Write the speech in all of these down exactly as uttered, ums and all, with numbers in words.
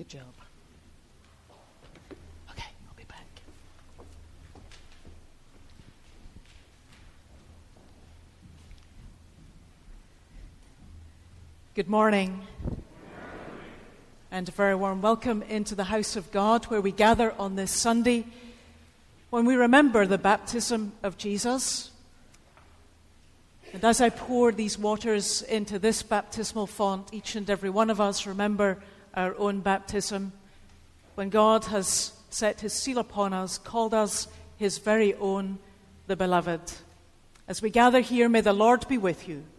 Good job. Okay, I'll be back. Good morning. And a very warm welcome into the house of God, where we gather on this Sunday when we remember the baptism of Jesus. And as I pour these waters into this baptismal font, each and every one of us remember our own baptism, when God has set his seal upon us, called us his very own, the beloved. As we gather here, may the Lord be with you.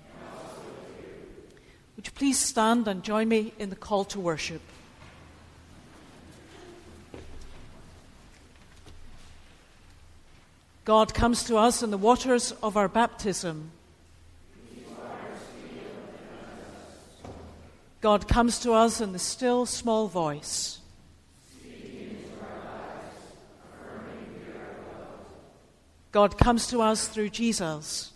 Would you please stand and join me in the call to worship? God comes to us in the waters of our baptism. God comes to us in the still, small voice. God comes to us through Jesus.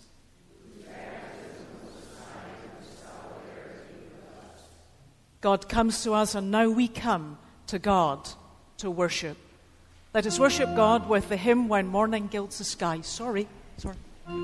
God comes to us, and now we come to God to worship. Let us worship God with the hymn When Morning Gilds the Sky. Sorry, sorry.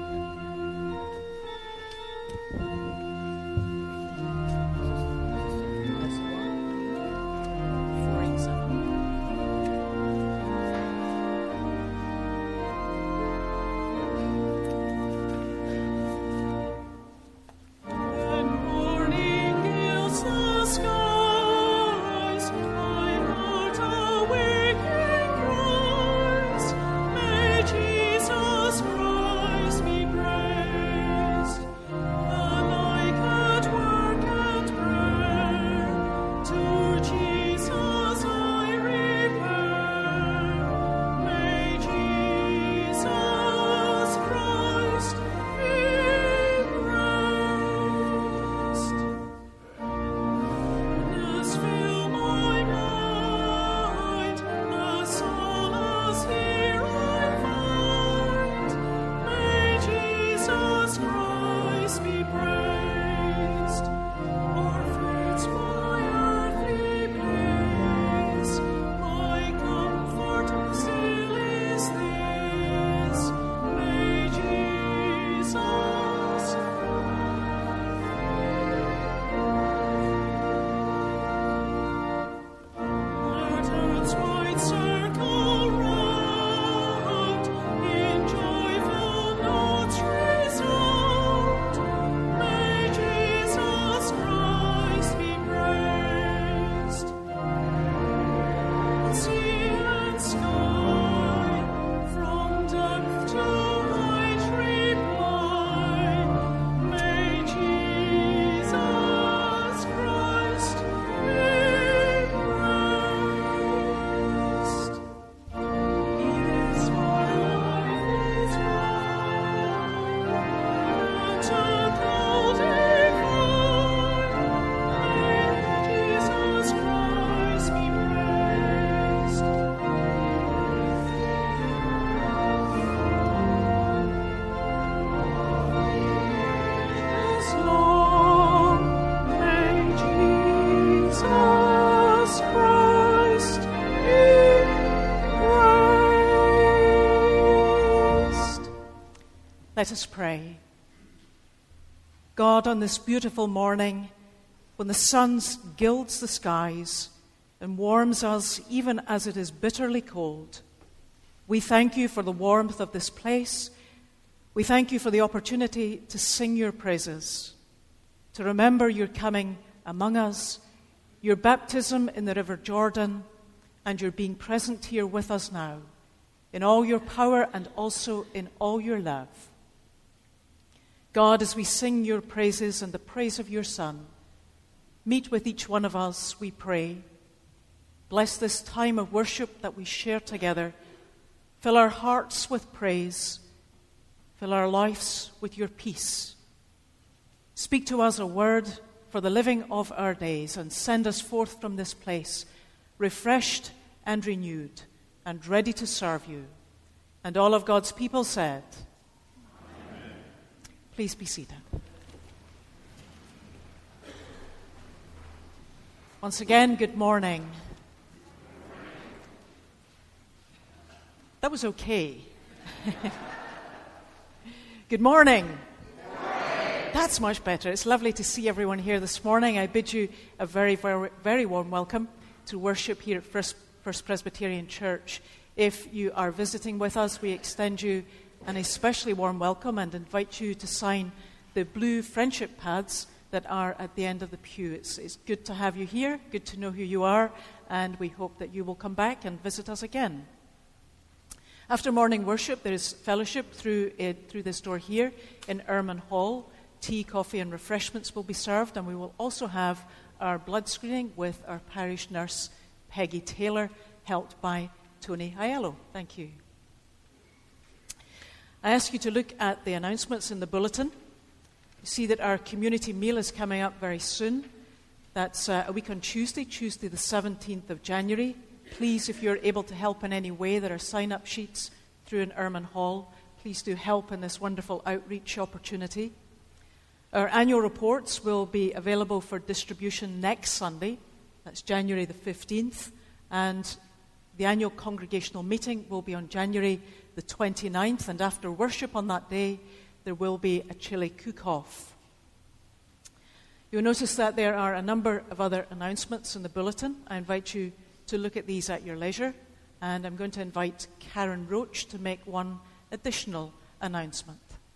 Let us pray. God, on this beautiful morning, when the sun gilds the skies and warms us even as it is bitterly cold, we thank you for the warmth of this place. We thank you for the opportunity to sing your praises, to remember your coming among us, your baptism in the River Jordan, and your being present here with us now, in all your power and also in all your love. God, as we sing your praises and the praise of your Son, meet with each one of us, we pray. Bless this time of worship that we share together. Fill our hearts with praise. Fill our lives with your peace. Speak to us a word for the living of our days, and send us forth from this place, refreshed and renewed, and ready to serve you. And all of God's people said, Amen. Please be seated. Once again, good morning. That was okay. Good morning. Good morning. That's much better. It's lovely to see everyone here this morning. I bid you a very, very, very warm welcome to worship here at First, First Presbyterian Church. If you are visiting with us, we extend you an especially warm welcome and invite you to sign the blue friendship pads that are at the end of the pew. It's, it's good to have you here, good to know who you are, and we hope that you will come back and visit us again. After morning worship, there is fellowship through it, through this door here in Erman Hall. Tea, coffee, and refreshments will be served, and we will also have our blood screening with our parish nurse, Peggy Taylor, helped by Tony Aiello. Thank you. I ask you to look at the announcements in the bulletin. You see that our community meal is coming up very soon. That's uh, a week on Tuesday, Tuesday the seventeenth of January. Please, if you're able to help in any way, there are sign-up sheets through in Erman Hall. Please do help in this wonderful outreach opportunity. Our annual reports will be available for distribution next Sunday. That's January the fifteenth. And the annual congregational meeting will be on January the twenty-ninth. And after worship on that day, there will be a chili cook-off. You'll notice that there are a number of other announcements in the bulletin. I invite you to look at these at your leisure, and I'm going to invite Karen Roach to make one additional announcement.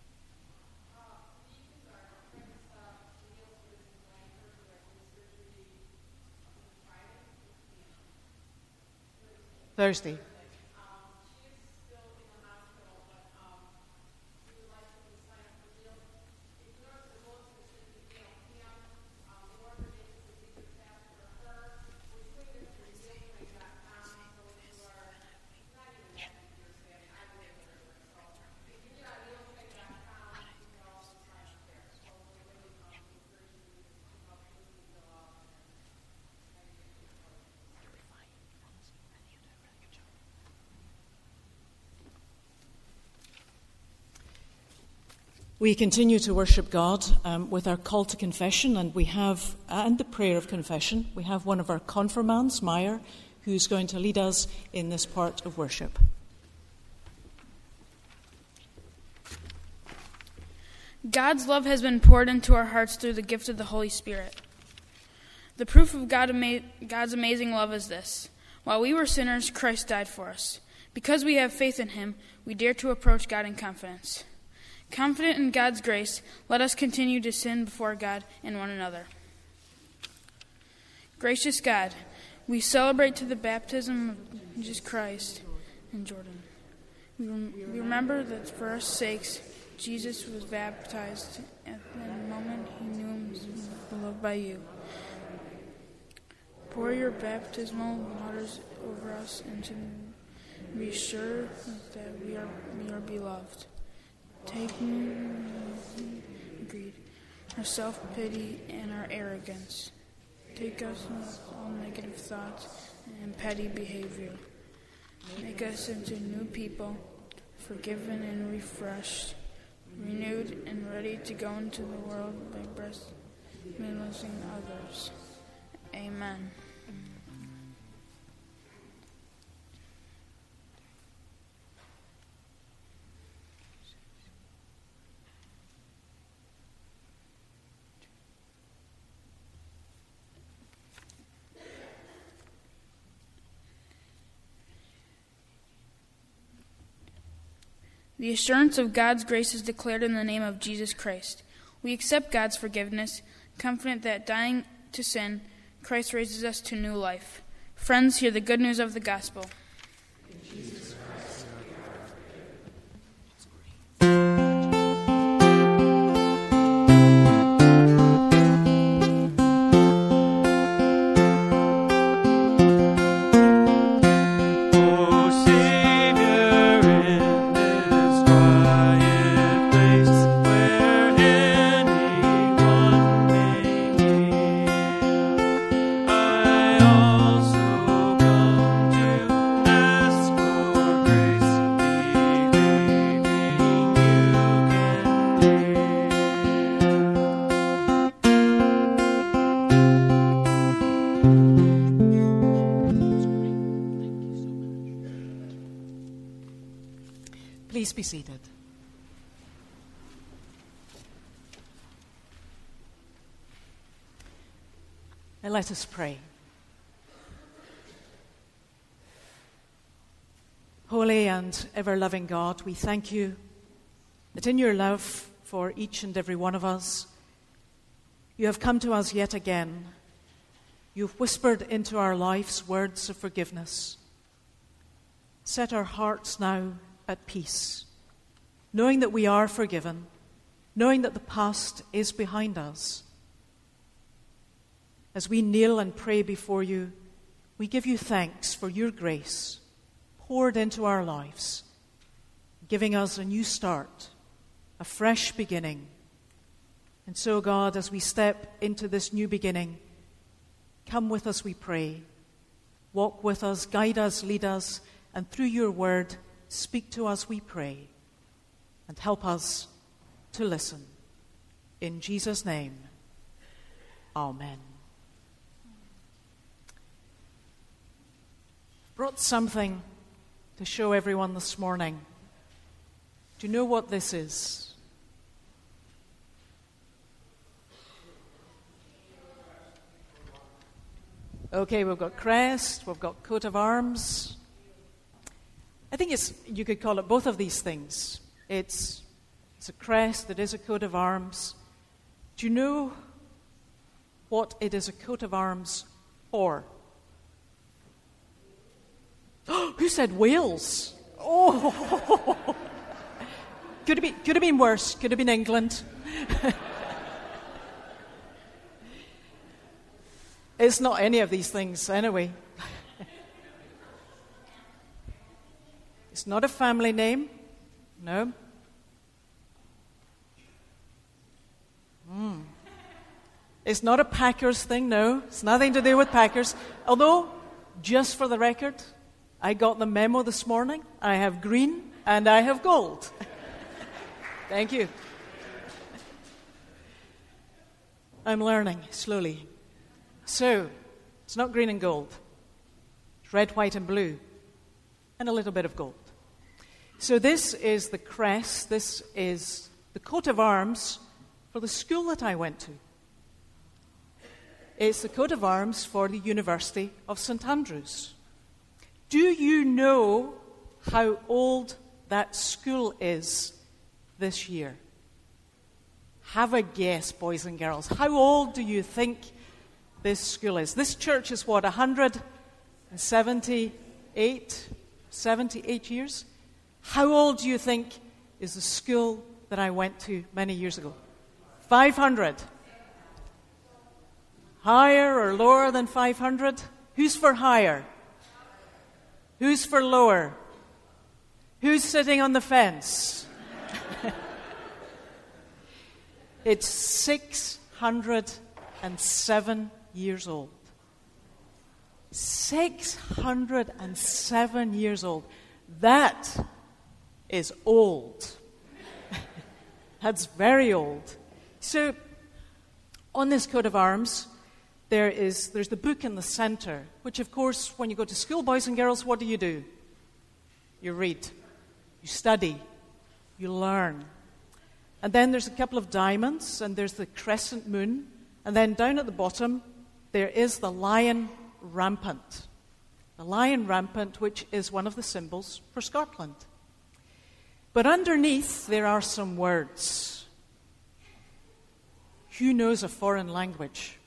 Thursday. We continue to worship God um, with our call to confession, and we have, and the prayer of confession, we have one of our confirmands, Meyer, who's going to lead us in this part of worship. God's love has been poured into our hearts through the gift of the Holy Spirit. The proof of God ama- God's amazing love is this: while we were sinners, Christ died for us. Because we have faith in him, we dare to approach God in confidence. Confident in God's grace, let us continue to sin before God and one another. Gracious God, we celebrate to the baptism of Jesus Christ in Jordan. We, rem- we remember that for our sakes, Jesus was baptized at the moment he knew him was beloved by you. Pour your baptismal waters over us and to be sure that we are, we are beloved. Take greed, our self-pity, and our arrogance. Take us with all negative thoughts and petty behavior. Make us into new people, forgiven and refreshed, renewed and ready to go into the world by blessing others. Amen. The assurance of God's grace is declared in the name of Jesus Christ. We accept God's forgiveness, confident that dying to sin, Christ raises us to new life. Friends, hear the good news of the gospel. I also come to Please be seated. And let us pray. Holy and ever-loving God, we thank you that in your love for each and every one of us, you have come to us yet again. You've whispered into our lives words of forgiveness. Set our hearts now at peace, knowing that we are forgiven, knowing that the past is behind us. As we kneel and pray before you, we give you thanks for your grace poured into our lives, giving us a new start, a fresh beginning. And so, God, as we step into this new beginning, come with us, we pray. Walk with us, guide us, lead us, and through your word, speak to us, we pray, and help us to listen. In Jesus' name, amen. Brought something to show everyone this morning. Do you know what this is? Okay, we've got crest, we've got coat of arms. I think it's, you could call it both of these things. It's, it's a crest, it is a coat of arms. Do you know what it is a coat of arms for? Who said Wales? Oh! Could have been, could have been worse. Could have been England. It's not any of these things anyway. It's not a family name. No. Mm. It's not a Packers thing, no. It's nothing to do with Packers. Although, just for the record, I got the memo this morning. I have green and I have gold. Thank you. I'm learning slowly. So, it's not green and gold. It's red, white, and blue. And a little bit of gold. So this is the crest. This is the coat of arms for the school that I went to. It's the coat of arms for the University of Saint Andrews. Do you know how old that school is this year? Have a guess, boys and girls. How old do you think this school is? This church is what, one hundred seventy-eight, seventy-eight years? How old do you think is the school that I went to many years ago? five hundred. Higher or lower than five hundred? Who's for higher? Who's for lower? Who's sitting on the fence? It's six hundred seven years old. six hundred seven years old. That is old. That's very old. So, on this coat of arms, there is there's the book in the center, which, of course, when you go to school, boys and girls, what do you do? You read, you study, you learn. And then there's a couple of diamonds, and there's the crescent moon, and then down at the bottom, there is the lion rampant. The lion rampant, which is one of the symbols for Scotland. But underneath, there are some words. Who knows a foreign language?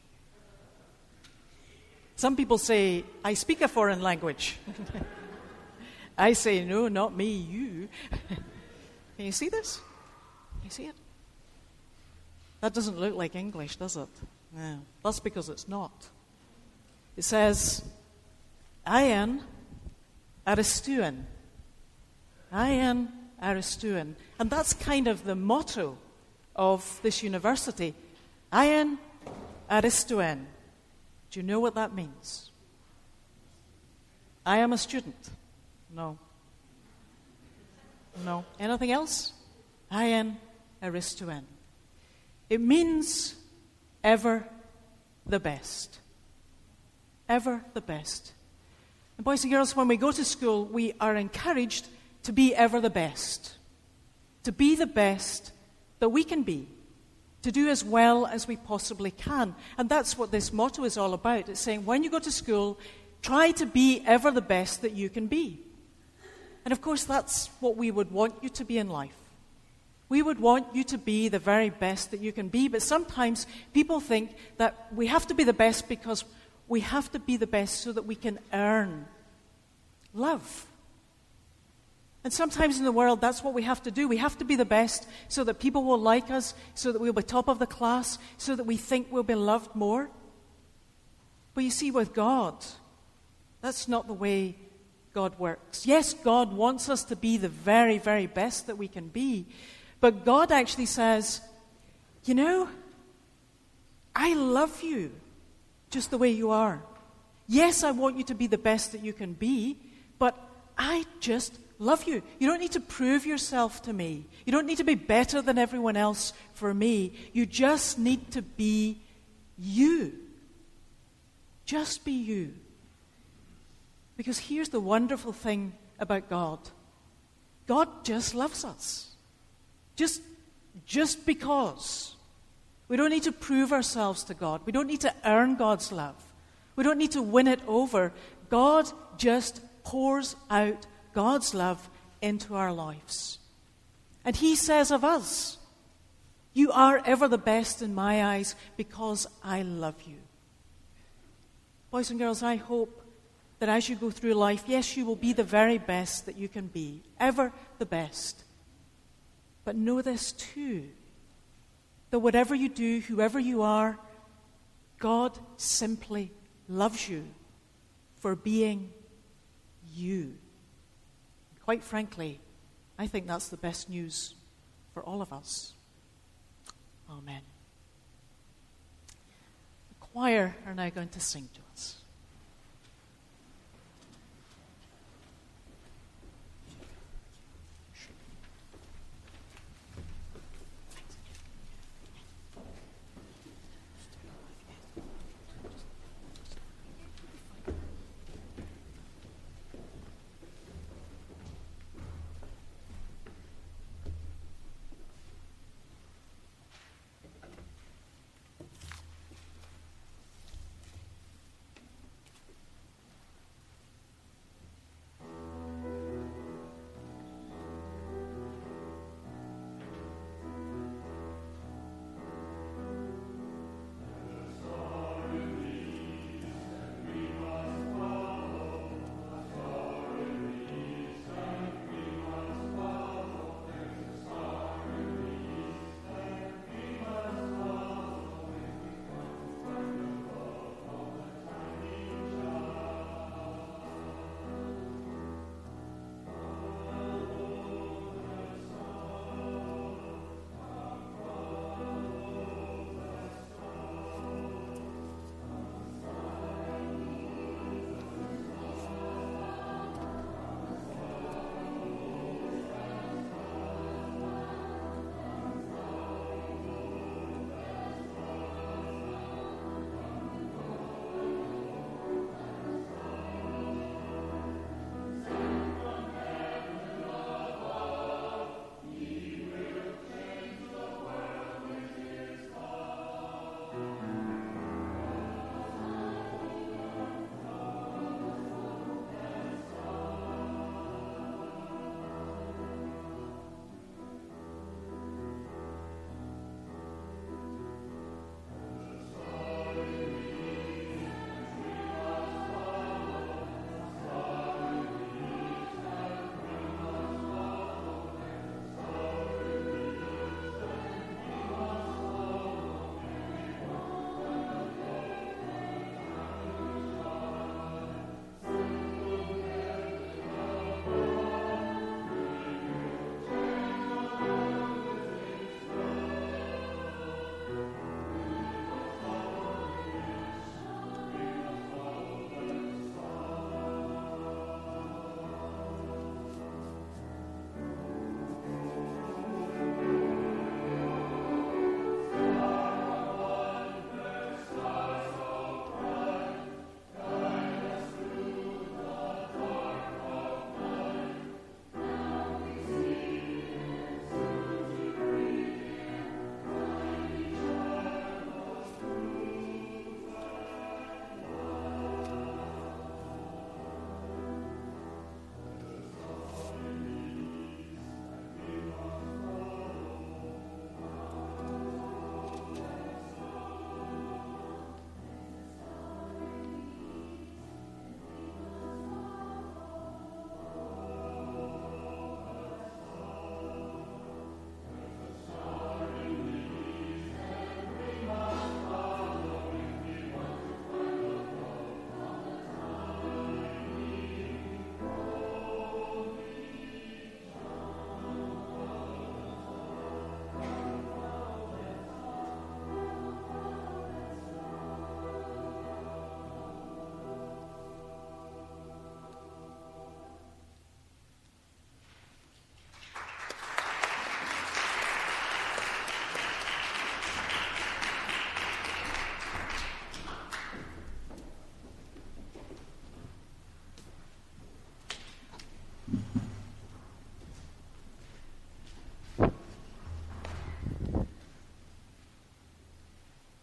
Some people say, I speak a foreign language. I say, no, not me, you. Can you see this? Can you see it? That doesn't look like English, does it? No, that's because it's not. It says, Ian Aristuan. Ian Aristuan. And that's kind of the motto of this university. Ian Aristuan. Do you know what that means? I am a student. No. No. Anything else? Ian Aristuan. It means ever the best. Ever the best. And boys and girls, when we go to school, we are encouraged to be ever the best. to be the best that we can be, to do as well as we possibly can. And that's what this motto is all about. It's saying, when you go to school, try to be ever the best that you can be. And of course, that's what we would want you to be in life. We would want you to be the very best that you can be. But sometimes people think that we have to be the best because we have to be the best so that we can earn love. And sometimes in the world, that's what we have to do. We have to be the best so that people will like us, so that we'll be top of the class, so that we think we'll be loved more. But you see, with God, that's not the way God works. Yes, God wants us to be the very, very best that we can be. But God actually says, you know, I love you just the way you are. Yes, I want you to be the best that you can be, but I just love you. You don't need to prove yourself to me. You don't need to be better than everyone else for me. You just need to be you. Just be you. Because here's the wonderful thing about God. God just loves us. Just, just because. We don't need to prove ourselves to God. We don't need to earn God's love. We don't need to win it over. God just pours out God's love into our lives. And He says of us, you are ever the best in my eyes because I love you. Boys and girls, I hope that as you go through life, yes, you will be the very best that you can be, ever the best. But know this too, that whatever you do, whoever you are, God simply loves you for being you. Quite frankly, I think that's the best news for all of us. Amen. The choir are now going to sing to us.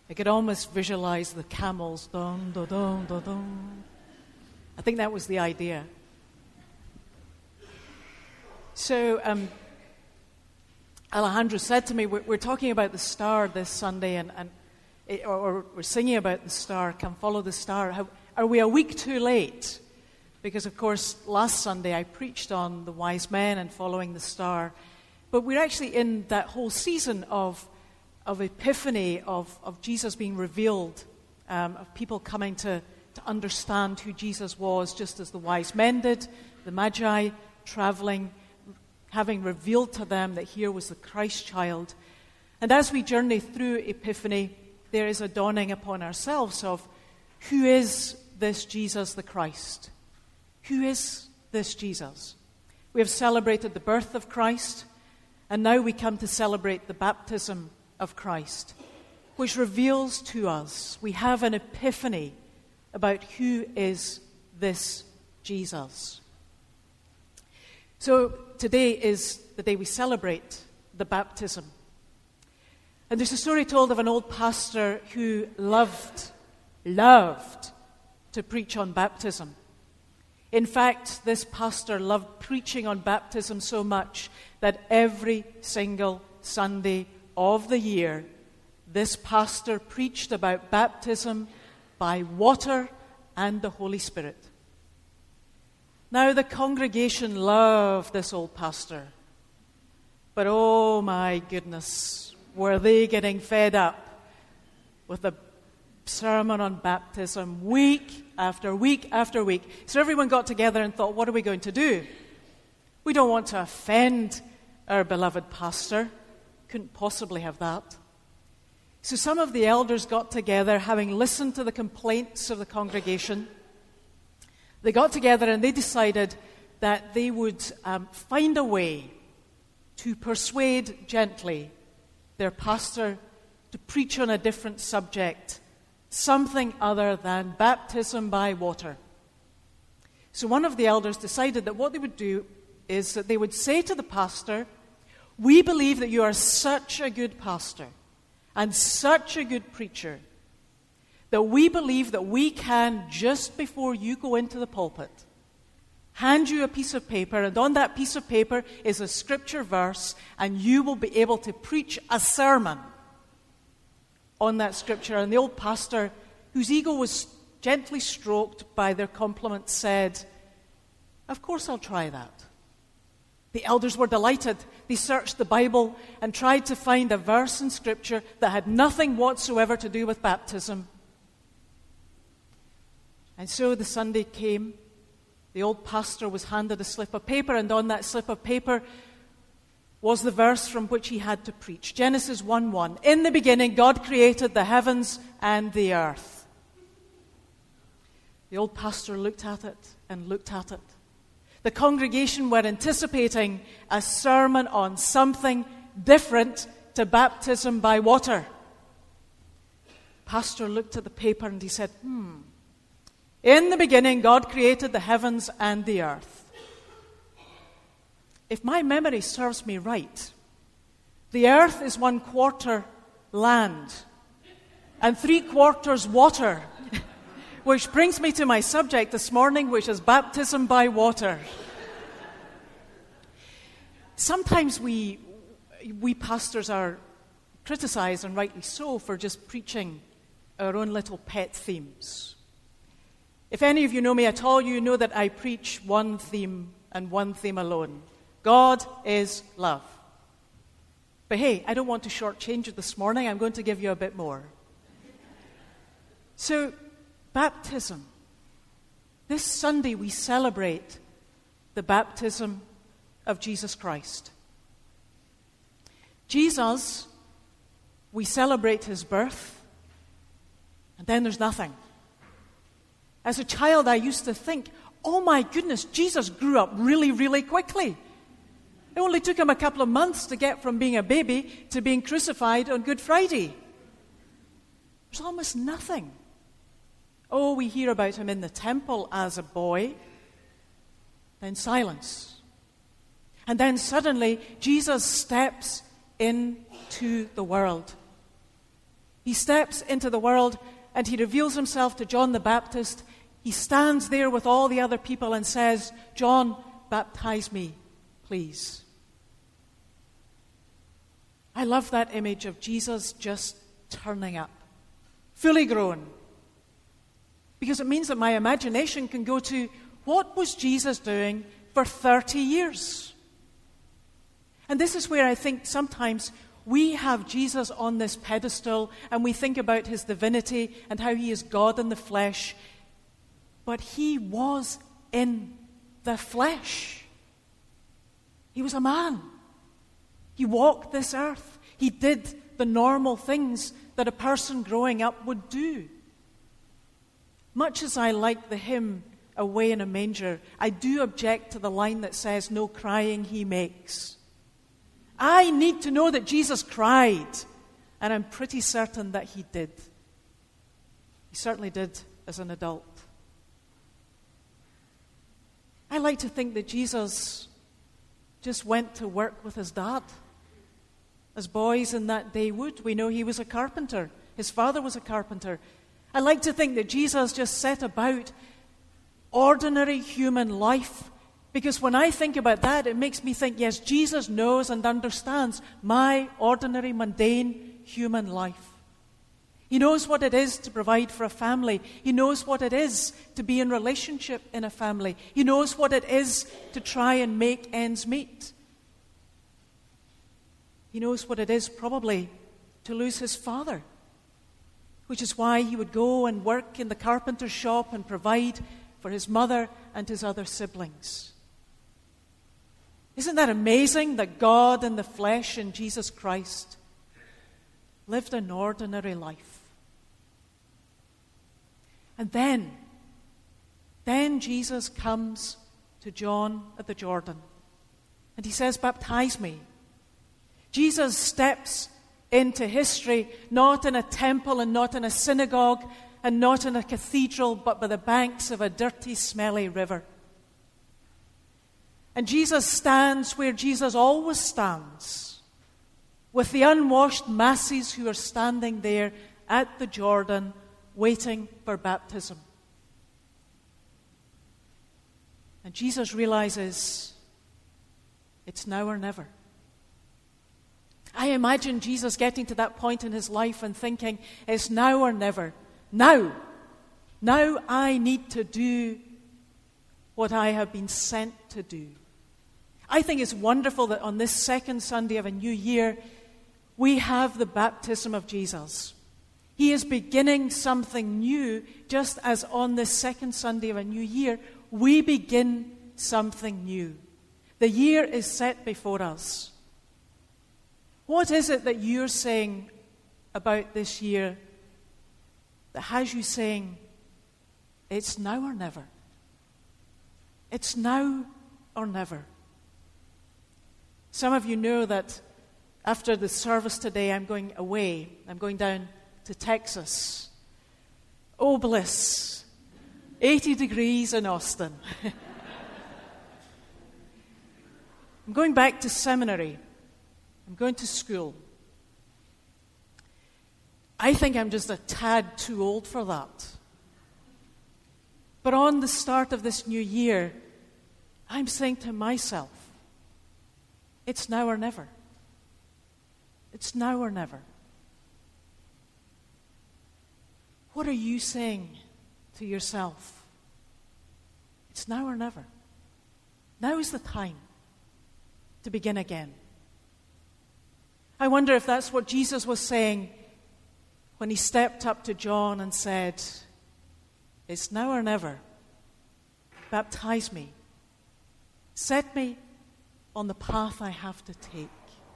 I could almost visualize the camels. Dun, dun, dun, dun, dun. I think that was the idea. So um, Alejandro said to me, we're, we're talking about the star this Sunday, and, and it, or, or we're singing about the star, come follow the star. How, are we a week too late? Because, of course, last Sunday I preached on the wise men and following the star. But we're actually in that whole season of, of Epiphany, of, of Jesus being revealed, um, of people coming to, to understand who Jesus was, just as the wise men did, the Magi traveling, having revealed to them that here was the Christ child. And as we journey through Epiphany, there is a dawning upon ourselves of who is this Jesus the Christ? Who is this Jesus? We have celebrated the birth of Christ, and now we come to celebrate the baptism of Christ, which reveals to us, we have an epiphany about who is this Jesus. So today is the day we celebrate the baptism. And there's a story told of an old pastor who loved, loved to preach on baptism. In fact, this pastor loved preaching on baptism so much that every single Sunday of the year, this pastor preached about baptism by water and the Holy Spirit. Now, the congregation loved this old pastor, but oh my goodness, were they getting fed up with the sermon on baptism week after week after week. So everyone got together and thought, what are we going to do? We don't want to offend our beloved pastor. Couldn't possibly have that. So some of the elders got together, having listened to the complaints of the congregation. They got together and they decided that they would um, find a way to persuade gently their pastor to preach on a different subject, something other than baptism by water. So one of the elders decided that what they would do is that they would say to the pastor, we believe that you are such a good pastor and such a good preacher that we believe that we can, just before you go into the pulpit, hand you a piece of paper, and on that piece of paper is a scripture verse, and you will be able to preach a sermon on that scripture. And the old pastor, whose ego was gently stroked by their compliments, said, of course I'll try that. The elders were delighted. They searched the Bible and tried to find a verse in scripture that had nothing whatsoever to do with baptism. And so the Sunday came. The old pastor was handed a slip of paper, and on that slip of paper was the verse from which he had to preach. Genesis one one. In the beginning, God created the heavens and the earth. The old pastor looked at it and looked at it. The congregation were anticipating a sermon on something different to baptism by water. Pastor looked at the paper and he said, hmm, in the beginning, God created the heavens and the earth. If my memory serves me right, the earth is one quarter land and three quarters water, which brings me to my subject this morning, which is baptism by water. Sometimes we, we pastors are criticized, and rightly so, for just preaching our own little pet themes. If any of you know me at all, you know that I preach one theme and one theme alone. God is love. But hey, I don't want to shortchange you this morning. I'm going to give you a bit more. So, baptism. This Sunday we celebrate the baptism of Jesus Christ. Jesus, we celebrate his birth, and then there's nothing. As a child, I used to think, oh my goodness, Jesus grew up really, really quickly. It only took him a couple of months to get from being a baby to being crucified on Good Friday. There's almost nothing. Oh, we hear about him in the temple as a boy. Then silence. And then suddenly, Jesus steps into the world. He steps into the world and he reveals himself to John the Baptist. He stands there with all the other people and says, "John, baptize me, please." I love that image of Jesus just turning up, fully grown. Because it means that my imagination can go to, what was Jesus doing for thirty years? And this is where I think sometimes we have Jesus on this pedestal and we think about his divinity and how he is God in the flesh. But he was in the flesh. He was a man. He walked this earth. He did the normal things that a person growing up would do. Much as I like the hymn, "Away in a Manger," I do object to the line that says, "No crying he makes." I need to know that Jesus cried, and I'm pretty certain that he did. He certainly did as an adult. I like to think that Jesus just went to work with his dad, as boys in that day would. We know he was a carpenter. His father was a carpenter. I like to think that Jesus just set about ordinary human life, because when I think about that, it makes me think, yes, Jesus knows and understands my ordinary, mundane human life. He knows what it is to provide for a family. He knows what it is to be in relationship in a family. He knows what it is to try and make ends meet. He knows what it is probably to lose his father, which is why he would go and work in the carpenter's shop and provide for his mother and his other siblings. Isn't that amazing that God in the flesh in Jesus Christ lived an ordinary life? And then, then Jesus comes to John at the Jordan and he says, "Baptize me." Jesus steps into history, not in a temple and not in a synagogue and not in a cathedral, but by the banks of a dirty, smelly river. And Jesus stands where Jesus always stands, with the unwashed masses who are standing there at the Jordan waiting for baptism. And Jesus realizes it's now or never. I imagine Jesus getting to that point in his life and thinking, it's now or never. Now, now I need to do what I have been sent to do. I think it's wonderful that on this second Sunday of a new year, we have the baptism of Jesus. He is beginning something new, just as on this second Sunday of a new year, we begin something new. The year is set before us. What is it that you're saying about this year that has you saying, it's now or never? It's now or never. Some of you know that after the service today, I'm going away. I'm going down to Texas. Oh, bliss. eighty degrees in Austin. I'm going back to seminary. I'm going to school. I think I'm just a tad too old for that. But on the start of this new year, I'm saying to myself, it's now or never. It's now or never. What are you saying to yourself? It's now or never. Now is the time to begin again. I wonder if that's what Jesus was saying when he stepped up to John and said, it's now or never. Baptize me. Set me on the path I have to take.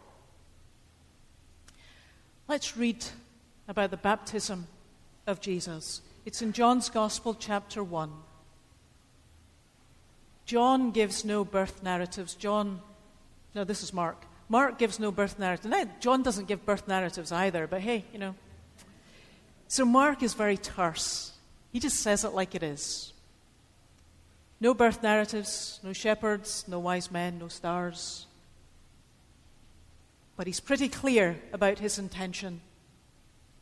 Let's read about the baptism of Jesus. It's in John's Gospel, chapter one. John gives no birth narratives. John, no, this is Mark. Mark gives no birth narrative. Now, John doesn't give birth narratives either, but hey, you know. So Mark is very terse. He just says it like it is. No birth narratives, no shepherds, no wise men, no stars. But he's pretty clear about his intention.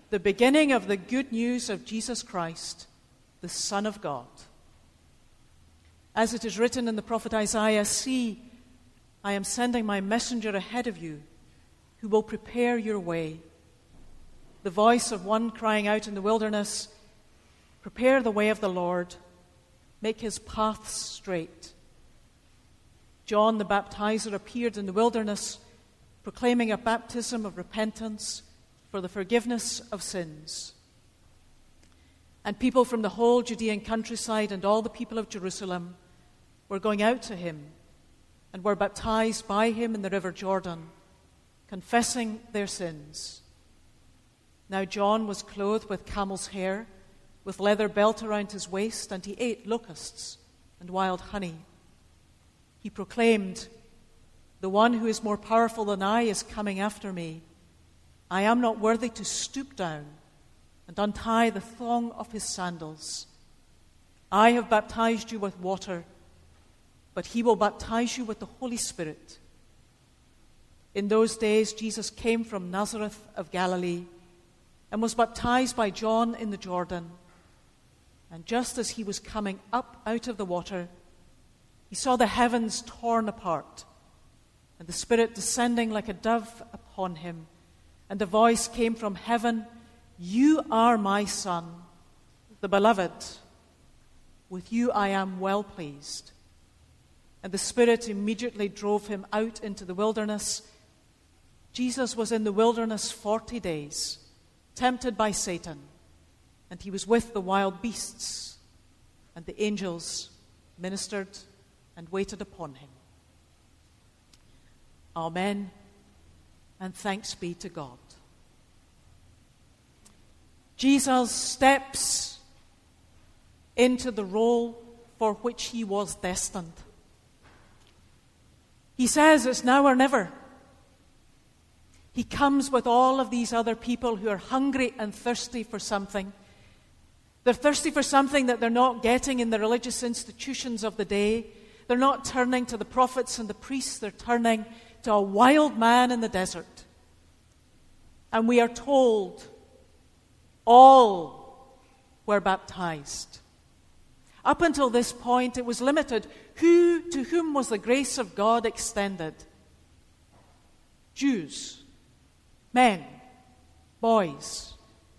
the beginning of the good news of Jesus Christ, the Son of God. As it is written in the prophet Isaiah, "See, I am sending my messenger ahead of you, who will prepare your way." The voice of one crying out in the wilderness, "Prepare the way of the Lord, make his paths straight." John the Baptizer appeared in the wilderness, proclaiming a baptism of repentance for the forgiveness of sins. And people from the whole Judean countryside and all the people of Jerusalem were going out to him and were baptized by him in the river Jordan, confessing their sins. Now John was clothed with camel's hair, with leather belt around his waist, and he ate locusts and wild honey. He proclaimed, "The one who is more powerful than I is coming after me. I am not worthy to stoop down and untie the thong of his sandals. I have baptized you with water, but he will baptize you with the Holy Spirit." In those days, Jesus came from Nazareth of Galilee and was baptized by John in the Jordan. And just as he was coming up out of the water, he saw the heavens torn apart and the Spirit descending like a dove upon him. And a voice came from heaven, "You are my Son, the Beloved. With you I am well pleased." And the Spirit immediately drove him out into the wilderness. Jesus was in the wilderness forty days, tempted by Satan, and he was with the wild beasts, and the angels ministered and waited upon him. Amen, and thanks be to God. Jesus steps into the role for which he was destined. He says it's now or never. He comes with all of these other people who are hungry and thirsty for something. They're thirsty for something that they're not getting in the religious institutions of the day. They're not turning to the prophets and the priests. They're turning to a wild man in the desert. And we are told all were baptized. Up until this point, it was limited. Who, to whom was the grace of God extended? Jews, men, boys.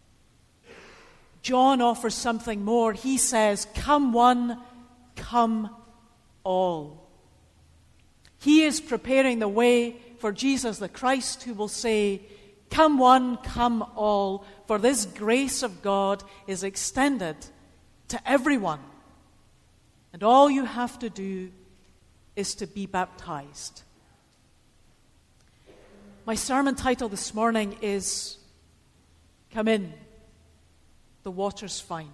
John offers something more. He says, "Come one, come all." He is preparing the way for Jesus the Christ, who will say, "Come one, come all," for this grace of God is extended to everyone. And all you have to do is to be baptized. My sermon title this morning is, "Come in, the water's fine."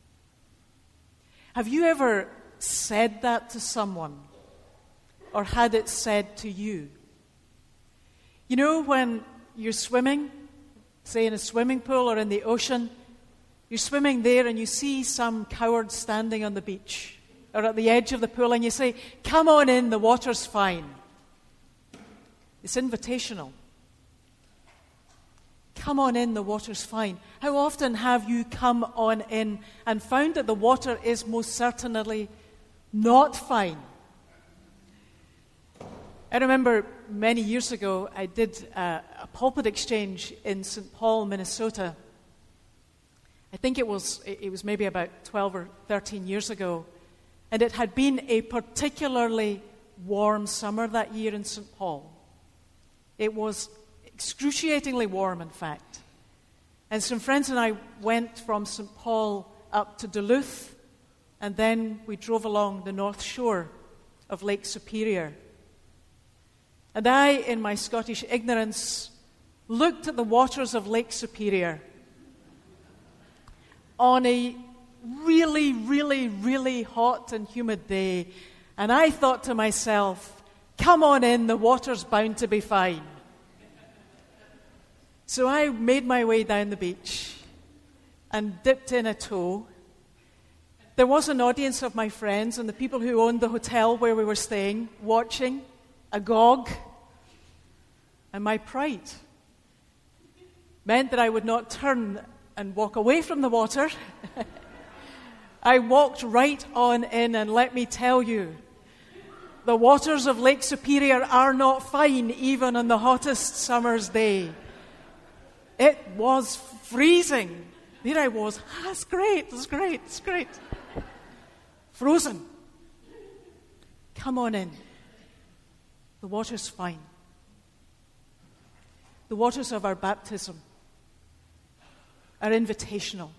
Have you ever said that to someone, or had it said to you? You know, when you're swimming, say in a swimming pool or in the ocean, you're swimming there and you see some coward standing on the beach or at the edge of the pool, and you say, "Come on in, the water's fine." It's invitational. Come on in, the water's fine. How often have you come on in and found that the water is most certainly not fine? I remember many years ago, I did a, a pulpit exchange in Saint Paul, Minnesota. I think it was it was maybe about twelve or thirteen years ago. And it had been a particularly warm summer that year in Saint Paul. It was excruciatingly warm, in fact. And some friends and I went from Saint Paul up to Duluth, and then we drove along the north shore of Lake Superior. And I, in my Scottish ignorance, looked at the waters of Lake Superior on a really, really, really hot and humid day, and I thought to myself, "Come on in, the water's bound to be fine." So I made my way down the beach and dipped in a toe. There was an audience of my friends and the people who owned the hotel where we were staying, watching, agog. And my pride, meant that I would not turn and walk away from the water. I walked right on in, and let me tell you, the waters of Lake Superior are not fine even on the hottest summer's day. It was freezing. There I was. Ah, it's great, it's great, it's great. Frozen. Come on in. The water's fine. The waters of our baptism are invitational.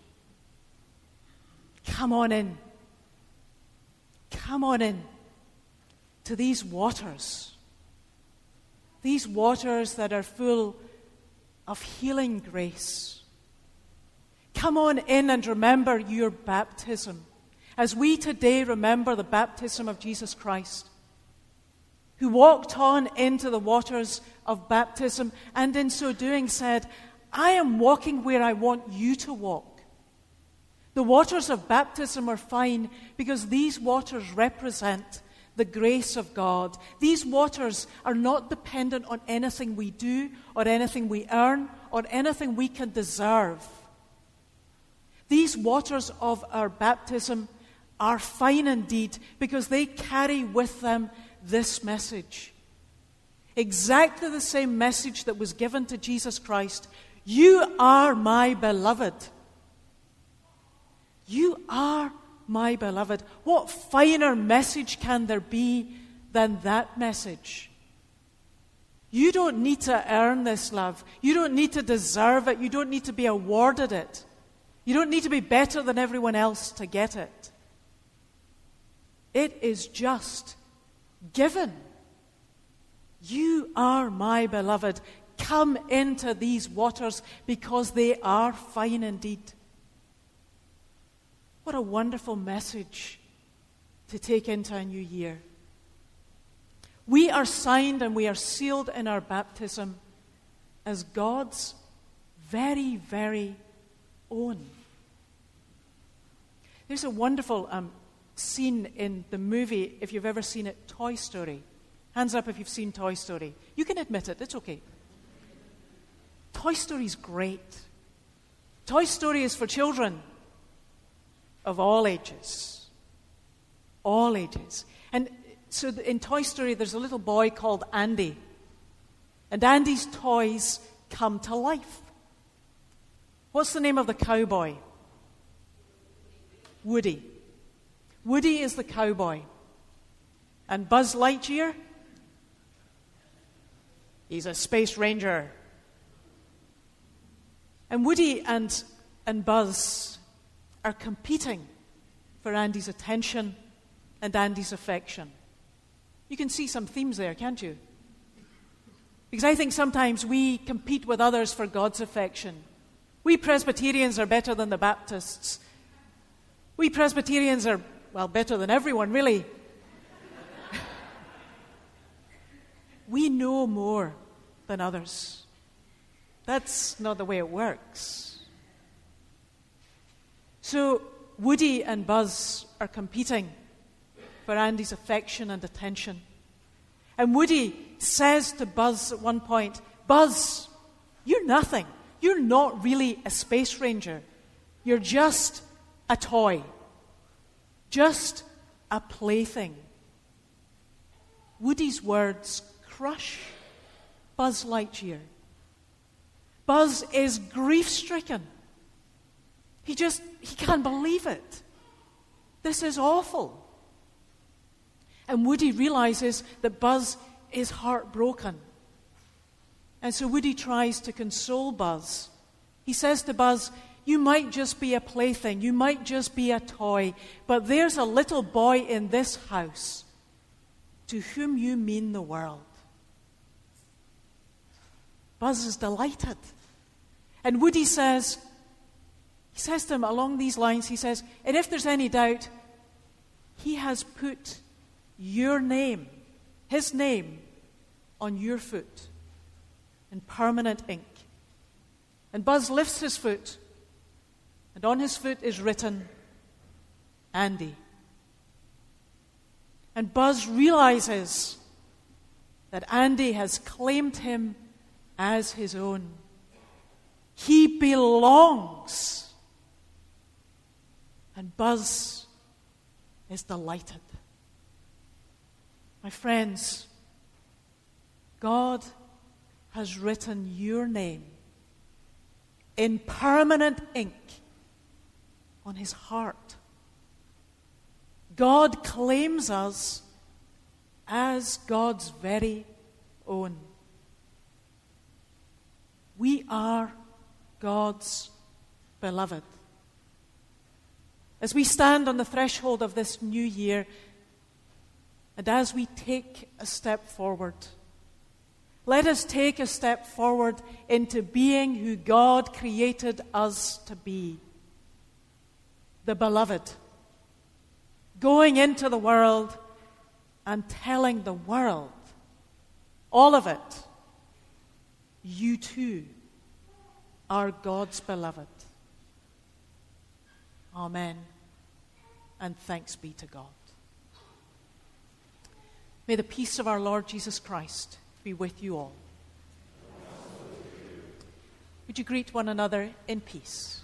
Come on in. Come on in to these waters. These waters that are full of healing grace. Come on in and remember your baptism. As we today remember the baptism of Jesus Christ, who walked on into the waters of baptism and in so doing said, I am walking where I want you to walk. The waters of baptism are fine because these waters represent the grace of God. These waters are not dependent on anything we do or anything we earn or anything we can deserve. These waters of our baptism are fine indeed because they carry with them this message. Exactly the same message that was given to Jesus Christ. You are my beloved. You are my beloved. What finer message can there be than that message? You don't need to earn this love. You don't need to deserve it. You don't need to be awarded it. You don't need to be better than everyone else to get it. It is just given. You are my beloved. Come into these waters because they are fine indeed. What a wonderful message to take into a new year. We are signed and we are sealed in our baptism as God's very, very own. There's a wonderful um, scene in the movie, if you've ever seen it, Toy Story. Hands up if you've seen Toy Story. You can admit it, it's okay. Toy Story's great. Toy Story is for children of all ages. All ages. And so in Toy Story, there's a little boy called Andy. And Andy's toys come to life. What's the name of the cowboy? Woody. Woody is the cowboy. And Buzz Lightyear? He's a space ranger. And Woody and, and Buzz are competing for Andy's attention and Andy's affection. You can see some themes there, can't you? Because I think sometimes we compete with others for God's affection. We Presbyterians are better than the Baptists. We Presbyterians are, well, better than everyone, really. We know more than others. That's not the way it works. So Woody and Buzz are competing for Andy's affection and attention. And Woody says to Buzz at one point, Buzz, you're nothing. You're not really a space ranger. You're just a toy. Just a plaything. Woody's words crush Buzz Lightyear. Buzz is grief-stricken. He just, he can't believe it. This is awful. And Woody realizes that Buzz is heartbroken. And so Woody tries to console Buzz. He says to Buzz, you might just be a plaything, you might just be a toy, but there's a little boy in this house to whom you mean the world. Buzz is delighted. And Woody says, he says to him along these lines, he says, and if there's any doubt, he has put your name, his name, on your foot in permanent ink. And Buzz lifts his foot, and on his foot is written, Andy. And Buzz realizes that Andy has claimed him as his own. He belongs. And Buzz is delighted. My friends, God has written your name in permanent ink on his heart. God claims us as God's very own. We are God's beloved. As we stand on the threshold of this new year, and as we take a step forward, let us take a step forward into being who God created us to be, the beloved, going into the world and telling the world, all of it, you too are God's beloved. Amen. And thanks be to God. May the peace of our Lord Jesus Christ be with you all. Would you greet one another in peace?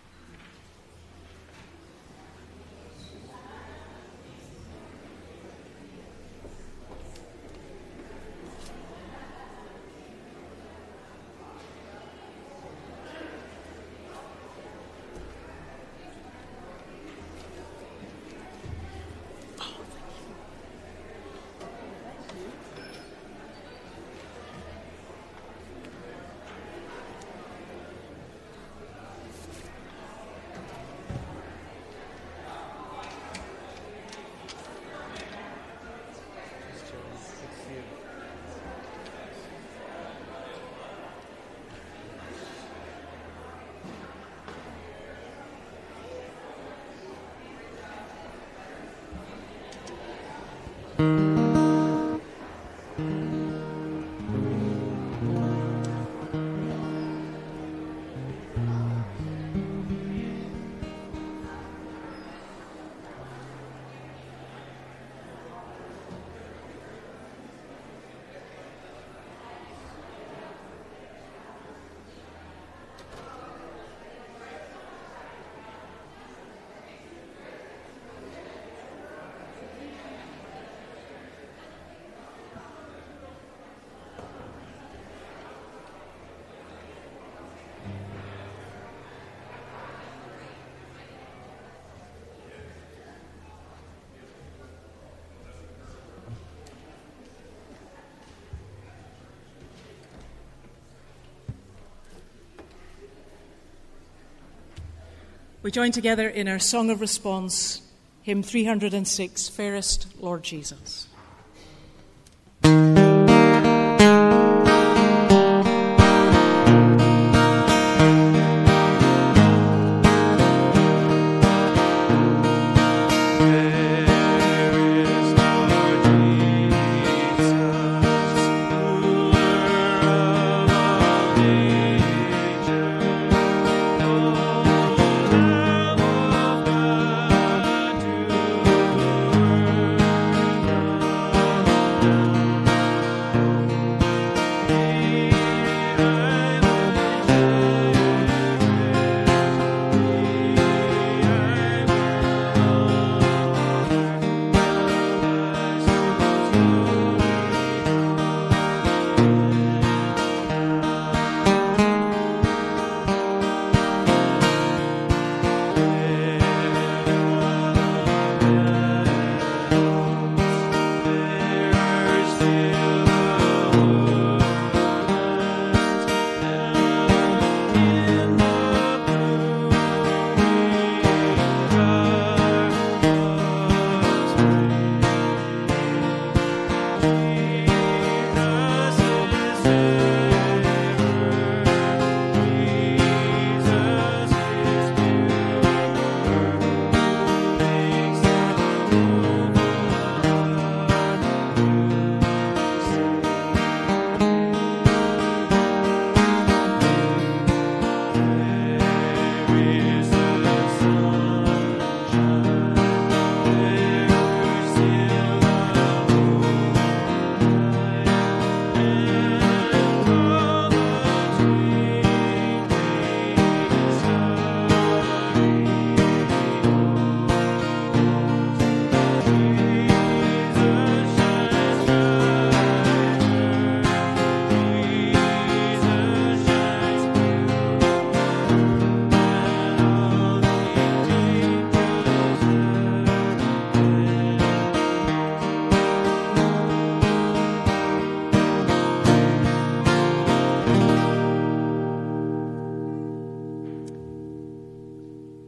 We join together in our song of response, hymn three hundred six, Fairest Lord Jesus. Thank you.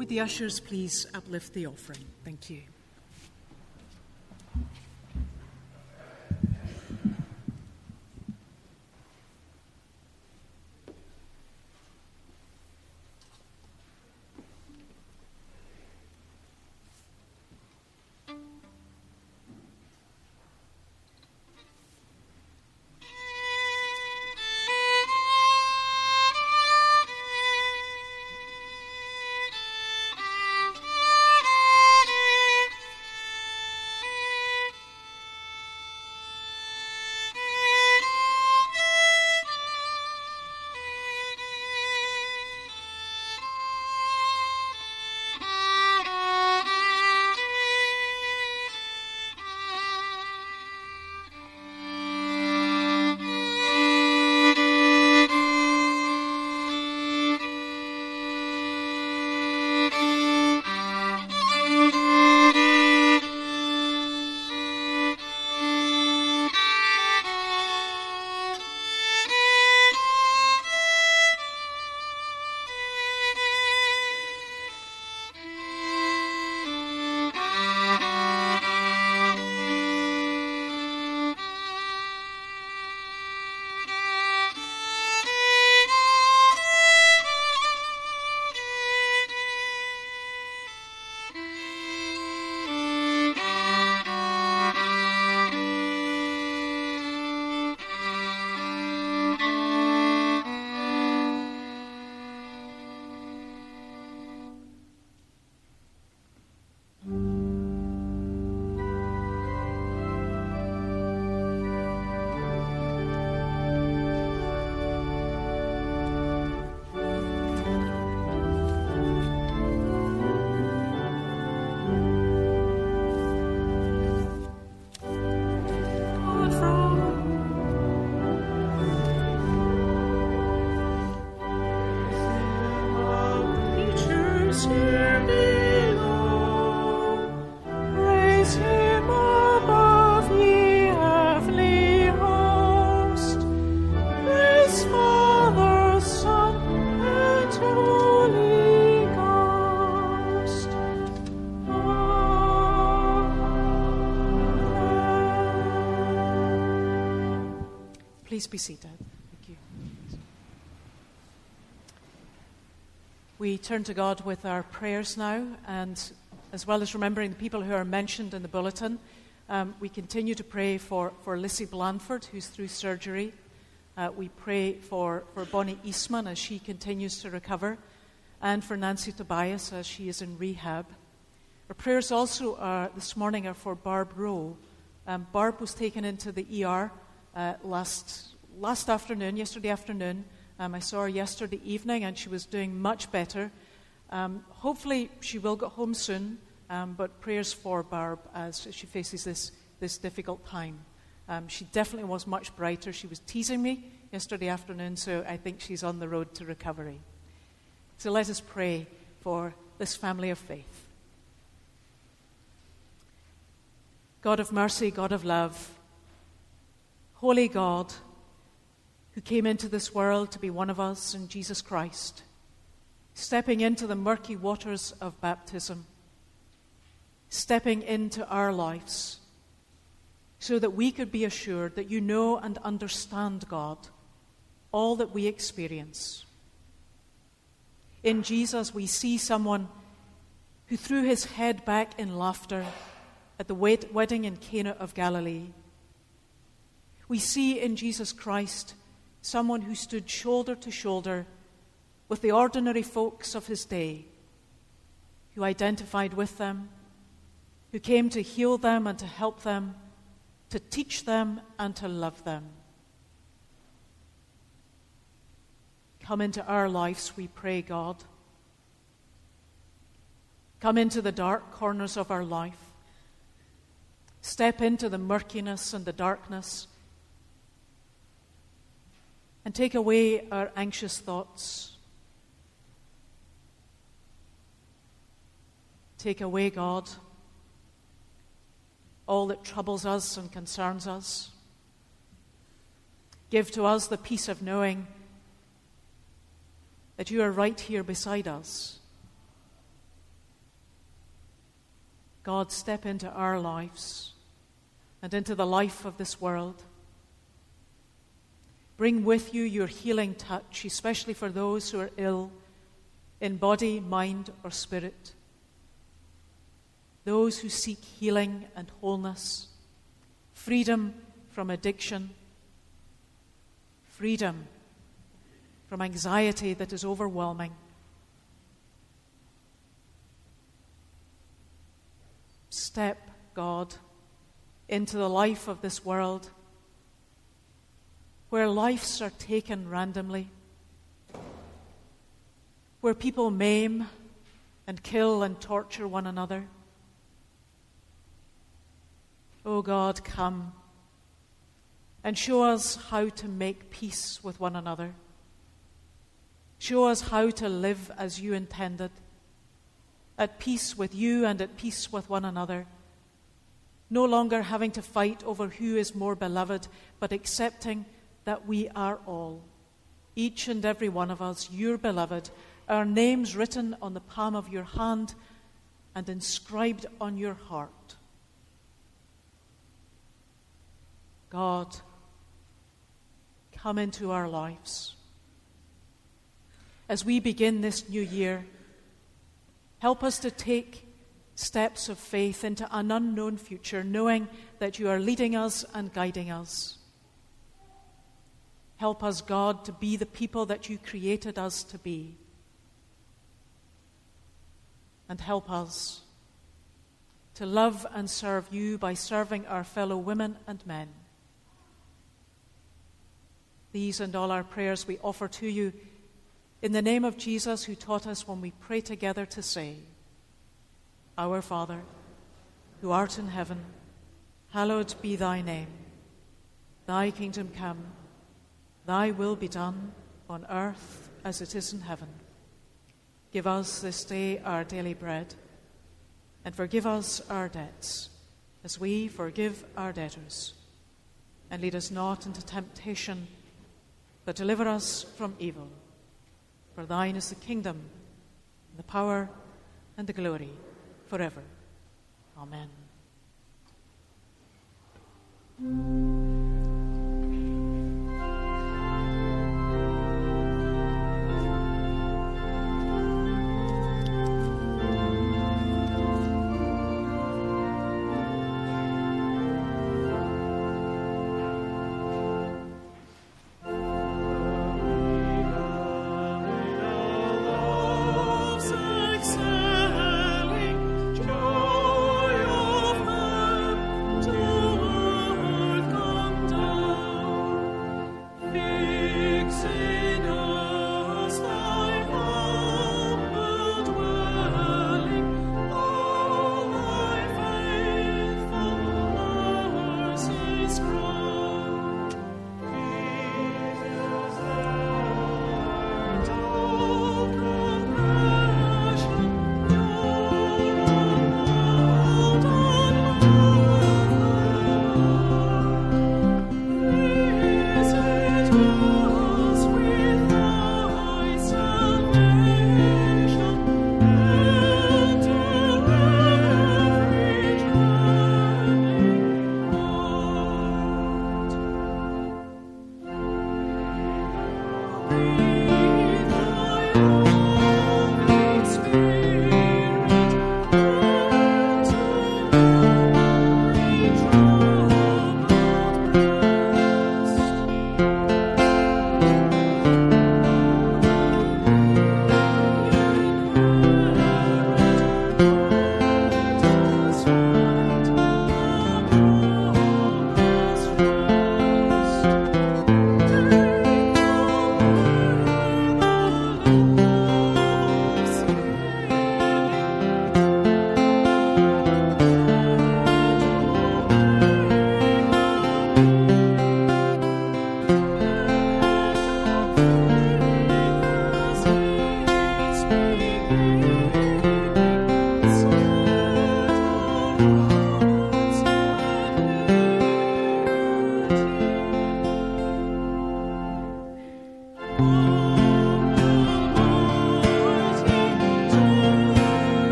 Would the ushers please uplift the offering? Thank you. Please be seated. Thank you. We turn to God with our prayers now, and as well as remembering the people who are mentioned in the bulletin, um, we continue to pray for, for Lissy Blanford, who's through surgery. Uh, we pray for, for Bonnie Eastman as she continues to recover, and for Nancy Tobias as she is in rehab. Our prayers also are, this morning are for Barb Rowe. Um, Barb was taken into the E R uh, last last afternoon, yesterday afternoon. Um, I saw her yesterday evening, and she was doing much better. Um, hopefully, she will get home soon, um, but prayers for Barb as she faces this, this difficult time. Um, she definitely was much brighter. She was teasing me yesterday afternoon, so I think she's on the road to recovery. So let us pray for this family of faith. God of mercy, God of love, holy God, who came into this world to be one of us in Jesus Christ, stepping into the murky waters of baptism, stepping into our lives so that we could be assured that you know and understand, God, all that we experience. In Jesus, we see someone who threw his head back in laughter at the wedding in Cana of Galilee. We see in Jesus Christ someone who stood shoulder to shoulder with the ordinary folks of his day, who identified with them, who came to heal them and to help them, to teach them and to love them. Come into our lives, we pray, God. Come into the dark corners of our life. Step into the murkiness and the darkness, and take away our anxious thoughts. Take away, God, all that troubles us and concerns us. Give to us the peace of knowing that you are right here beside us, God, step into our lives and into the life of this world. Bring with you your healing touch, especially for those who are ill in body, mind, or spirit. Those who seek healing and wholeness, freedom from addiction, freedom from anxiety that is overwhelming. Step, God, into the life of this world where lives are taken randomly, where people maim and kill and torture one another. Oh God, come and show us how to make peace with one another. Show us how to live as you intended, at peace with you and at peace with one another, no longer having to fight over who is more beloved, but accepting that we are all, each and every one of us, your beloved, our names written on the palm of your hand and inscribed on your heart. God, come into our lives. As we begin this new year, help us to take steps of faith into an unknown future, knowing that you are leading us and guiding us. Help us, God, to be the people that you created us to be. And help us to love and serve you by serving our fellow women and men. These and all our prayers we offer to you in the name of Jesus, who taught us when we pray together to say, Our Father, who art in heaven, hallowed be thy name. Thy kingdom come, thy will be done on earth as it is in heaven. Give us this day our daily bread, and forgive us our debts, as we forgive our debtors. And lead us not into temptation, but deliver us from evil. For thine is the kingdom, and the power, and the glory, forever. Amen. Joy of heart, to earth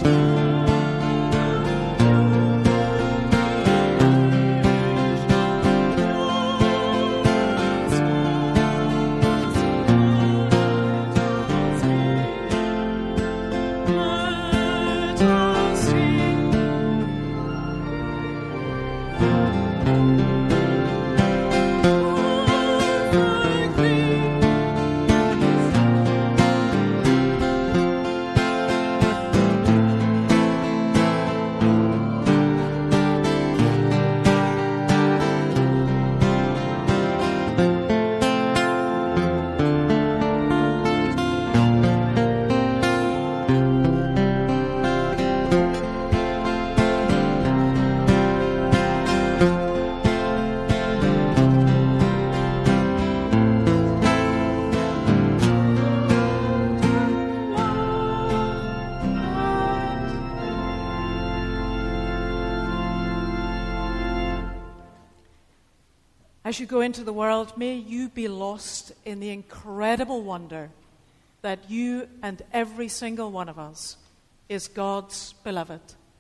As you go into the world, may you be lost in the incredible wonder that you and every single one of us is God's beloved.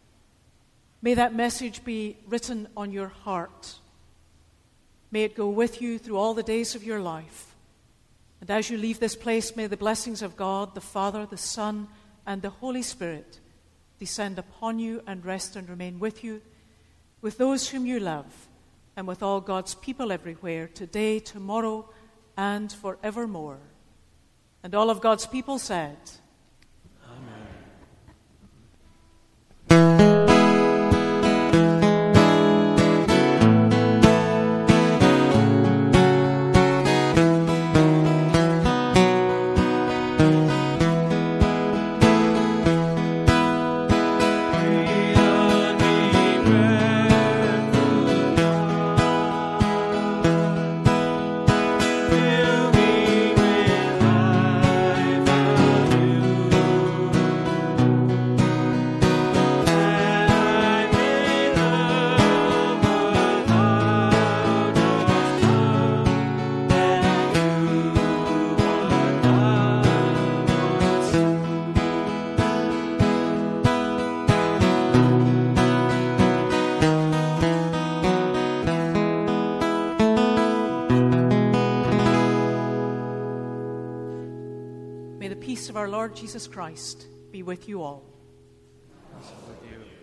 May that message be written on your heart. May it go with you through all the days of your life. And as you leave this place, may the blessings of God, the Father, the Son, and the Holy Spirit descend upon you and rest and remain with you, with those whom you love, and with all God's people everywhere, today, tomorrow, and forevermore. And all of God's people said, May the peace of our Lord Jesus Christ be with you all. Also with you.